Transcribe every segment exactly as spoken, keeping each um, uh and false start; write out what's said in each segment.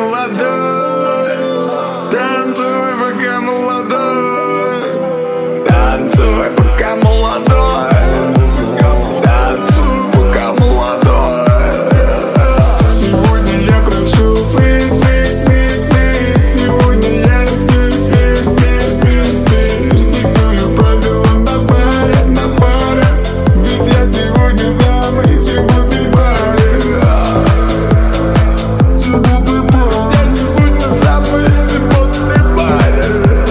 молодой. Танцуй, пока молодой. Танцуй, пока молодой. Танцуй, пока молодой. Сегодня я прошу фриз, фриз, фриз, фриз. Сегодня я здесь, мир, мир, мир, мир. Стигную правила на паре, на паре. Ведь я сегодня самый сегодня паре. Сегодня паре. Я сегодня самый сегодня паре.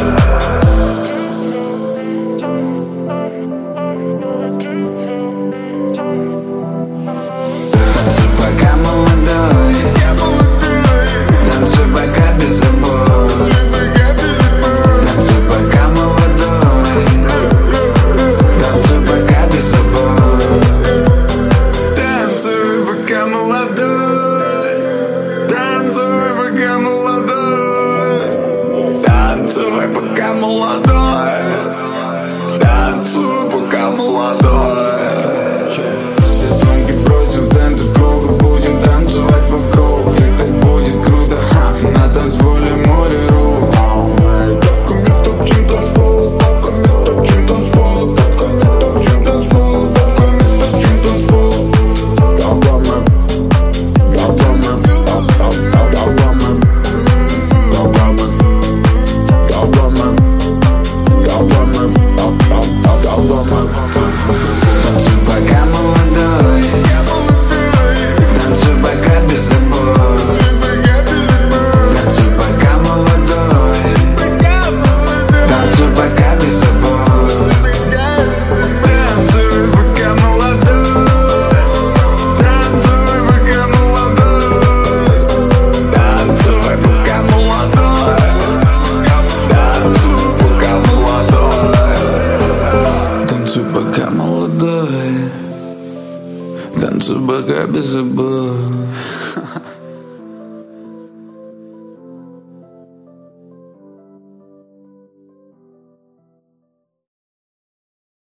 Танцуй, пока молодой. Танцуй, пока без забот. Танцуй, пока молодой. Танцуй, пока без забот. Танцуй, пока молодой. Танцуй, пока молодой. Танцуй, пока молодой. Танцуй, пока молодой. Все сумки бросим в центр круга. Будем танцевать вокруг. И так будет круто, ха. На танцполе море рук. Тапками топчем танцпол. Тапками топчем танцпол. Тапками топчем танцпол. Тапками топчем танцпол. Тапками. Тапками. Тапками. Тапками. Тапками. Тапками. Танцуй, пока молодой. Танцуй, пока без забот. Танцуй, пока молодой. Танцуй, пока без забот. Танцуй, пока молодой. Танцуй, пока молодой. Танцуй, пока молодой. Танцуй, пока молодой. Танцуй, пока молодой. Танцуй, пока без забот.